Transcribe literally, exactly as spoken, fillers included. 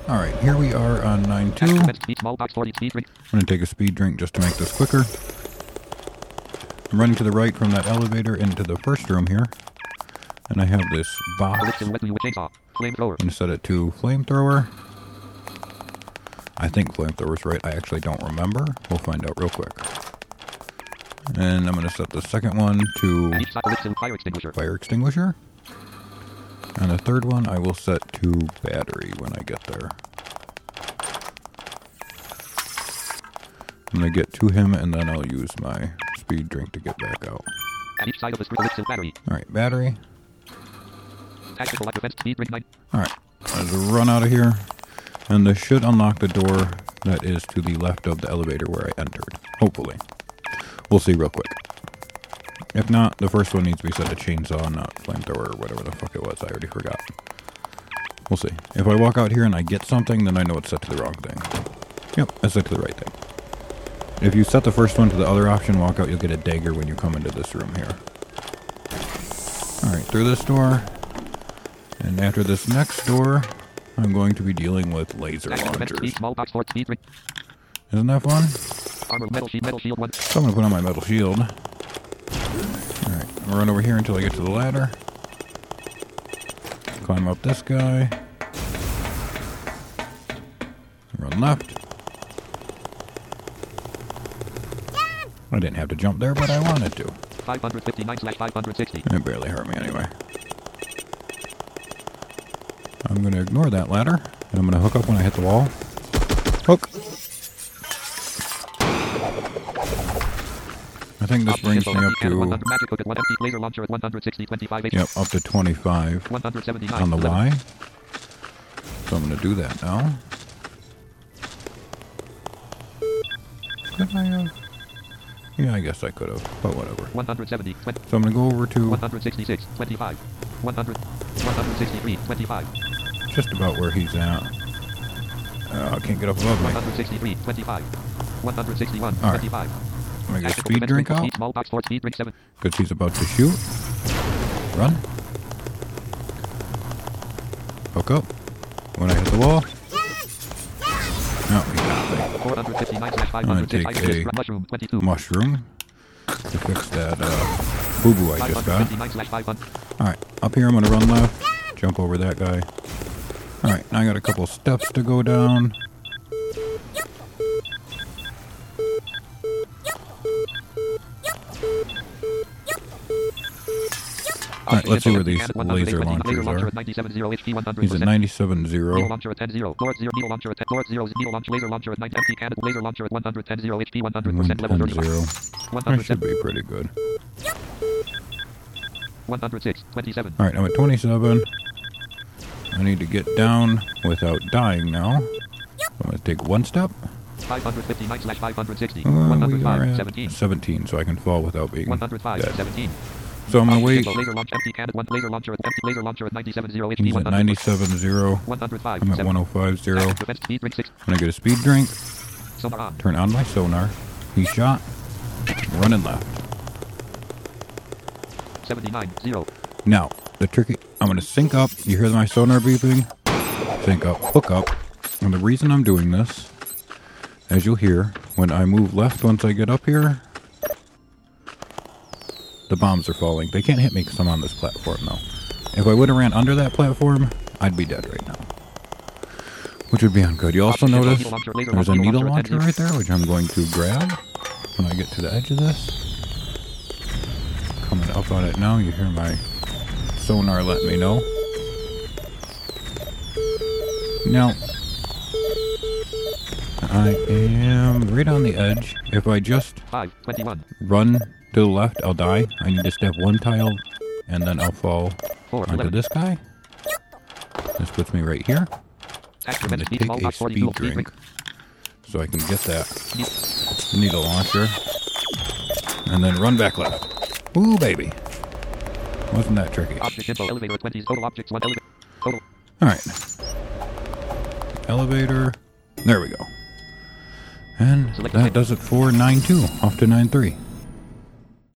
Alright, here we are on nine two. I'm going to take a speed drink just to make this quicker. I'm running to the right from that elevator into the first room here. And I have this box. I'm going to set it to flamethrower. I think flamethrower's right. I actually don't remember. We'll find out real quick. And I'm going to set the second one to fire extinguisher. And the third one I will set to battery when I get there. I'm going to get to him and then I'll use my speed drink to get back out. Alright, battery. Alright, let's run out of here. And this should unlock the door that is to the left of the elevator where I entered. Hopefully. We'll see real quick. If not, the first one needs to be set to chainsaw, not flamethrower or whatever the fuck it was. I already forgot. We'll see. If I walk out here and I get something, then I know it's set to the wrong thing. Yep, it's set to the right thing. If you set the first one to the other option, walk out, you'll get a dagger when you come into this room here. Alright, through this door. And after this next door, I'm going to be dealing with laser launchers. Isn't that fun? So I'm going to put on my metal shield. Alright, I'll run over here until I get to the ladder. Climb up this guy. Run left. I didn't have to jump there, but I wanted to. five fifty-nine slash five sixty. It barely hurt me anyway. I'm going to ignore that ladder, and I'm going to hook up when I hit the wall. Hook! I think this brings me up to... Yep, up to twenty-five on the Y. So I'm going to do that now. Could I have... Yeah, I guess I could have, but whatever. one seventy, so I'm going to go over to... one sixty-six, twenty-five. one hundred, one sixty-three, twenty-five. Just about where he's at. Uh, I can't get up above me. one sixty-three, twenty-five. one sixty-one, right. twenty-five. I'm going to get a speed drink out. Because he's about to shoot. Run. Hook up. When I hit the wall. No, he got me. I'm going to take a mushroom to fix that uh, boo-boo I just got. Alright, up here I'm going to run left. Jump over that guy. Alright, now I got a couple steps to go down. Alright, let's see where these laser launchers are. He's at ninety-seven zero. one ten zero. That should be pretty good. one oh six, twenty-seven. Alright, I'm at twenty-seven. I need to get down without dying now. I'm going to take one step. five fifty-nine slash five sixty. Uh, one oh we five, are at seventeen. seventeen, so I can fall without being one oh five, dead. seventeen. So I'm going to wait. Laser launch empty cannon, one laser launcher at empty laser launcher at ninety-seven zero H P. He's at ninety-seven zero. one oh five, I'm at one oh five zero. I'm defense speed drink six. going to get a speed drink. Sonar on. Turn on my sonar. He's shot. Running left. seventy-nine zero. Now, the tricky... I'm going to sync up. You hear my sonar beeping? Sync up. Hook up. And the reason I'm doing this, as you'll hear, when I move left once I get up here, the bombs are falling. They can't hit me because I'm on this platform, though. If I would have ran under that platform, I'd be dead right now. Which would be ungood. You also notice there's a needle launcher right there, which I'm going to grab when I get to the edge of this. Coming up on it now, you hear my sonar letting me know. Now, I am right on the edge. If I just five twenty-one. Run to the left, I'll die. I need to step one tile, and then I'll fall four, onto eleven. this guy. This puts me right here. I'm going to take a speed drink so I can get that needle launcher, and then run back left. Ooh, baby. Wasn't that tricky. Object info, elevator twenty, total objects, one elevator. Total. Alright. Elevator. There we go. And that does it for nine two. Off to nine three.